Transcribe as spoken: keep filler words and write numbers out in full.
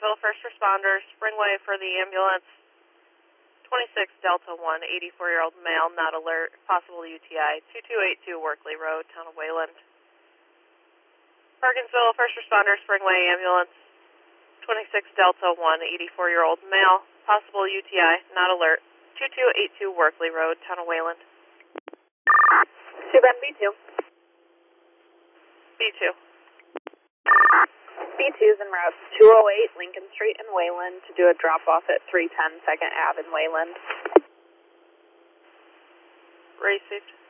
Perkinsville, first responders, Springway for the ambulance. twenty-six Delta one, eighty-four-year-old male, not alert, possible U T I, two two eight two Workley Road, town of Wayland. Perkinsville, first responders, Springway ambulance. twenty-six Delta one, eighty-four-year-old male, possible U T I, not alert, two two eight two Workley Road, town of Wayland. Suban B two. B two. B two is en route two oh eight Lincoln Street in Wayland to do a drop-off at three ten second Ave in Wayland. Received.